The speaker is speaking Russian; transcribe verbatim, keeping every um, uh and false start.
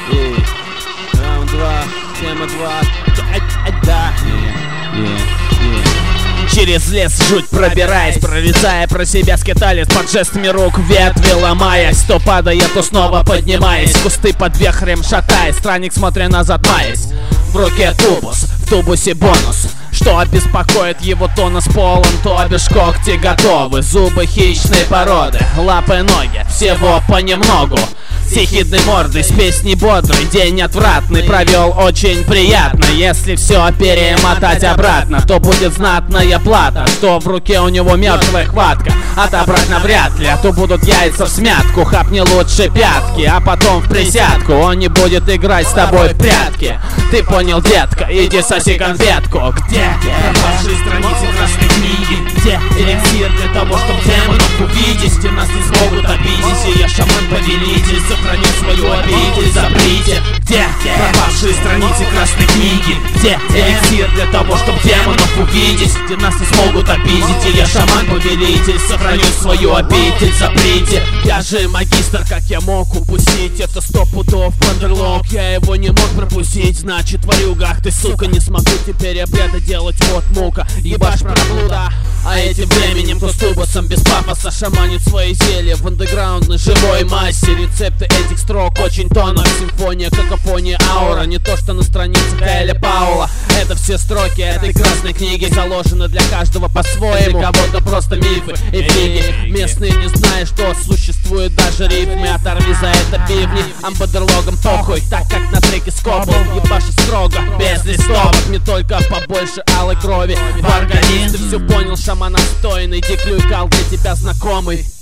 Эй, раунд два, тема два. Да. Через лес жуть пробираясь, прорезая про себя скиталец под жестами рук, ветви ломаясь, то падая, то снова поднимаясь, кусты под вихрем шатаясь, странник смотря назад маясь. В руке тубус, в тубусе бонус, что обеспокоит его тонус полон, то бишь когти готовы, зубы хищной породы, лапы, ноги, всего понемногу. С ехидной мордой, с песней бодрый, день отвратный провел очень приятно. Если все перемотать обратно, то будет знатная плата, что в руке у него мертвая хватка. Отобрать навряд ли, а то будут яйца в смятку. Хапни лучше пятки, а потом в присядку. Он не будет играть с тобой в прятки. Ты понял, детка, иди соси конфетку. Где пропавшие страницы красной книги? Где эликсир для того, чтобы демонов увидеть? Те нас не смогут обидеть, и я шаман-повелитель, сохраню свою обитель, заприте. Где пропавшие страницы красной книги? Где эликсир для того, чтобы демонов увидеть? Где нас не смогут обидеть, и я шаман-повелитель, сохраню свою обитель, заприте. Я же магистр, как я мог упустить? Это сто пудов бандерлог, я его не мог пропустить. Значит, варюга, ах ты сука, не смогу теперь обряда делать, вот мука. Ебашь проблуда, а этим временем кто с тубусом без пафоса шаманит свои зелья в андеграундной живой массе. Рецепты этих строк очень тонок, симфония, какофония, аура. Не то что на страницах Эля Паула. Это все строки этой красной книги заложены для каждого по-своему. Для кого-то просто мифы и фиги. Местные не знают, что существует даже рифмы. Оторви за это бивни, амбадерлогам похуй, так как на треке скобл. Ебаши строго, без листовок, не только побольше алой крови в организм. Ты все понял, шаман отстойный, диклюй кал для тебя знакомый.